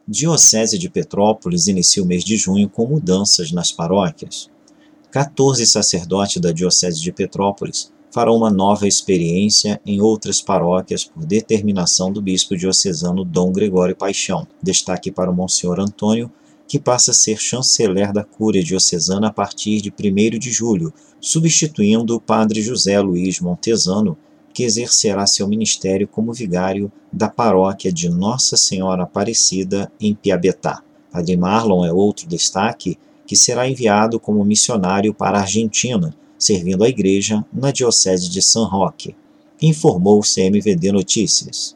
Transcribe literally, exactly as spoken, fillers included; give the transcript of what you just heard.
Diocese de Petrópolis inicia o mês de junho com mudanças nas paróquias. quatorze sacerdotes da Diocese de Petrópolis farão uma nova experiência em outras paróquias por determinação do bispo diocesano Dom Gregório Paixão. Destaque para o Monsenhor Antônio, que passa a ser chanceler da Cúria Diocesana a partir de primeiro de julho, substituindo o padre José Luiz Montesano, que exercerá seu ministério como vigário da paróquia de Nossa Senhora Aparecida, em Piabetá. Padre Marlon é outro destaque, que será enviado como missionário para a Argentina, servindo a igreja na Diocese de San Roque, informou o C M V D Notícias.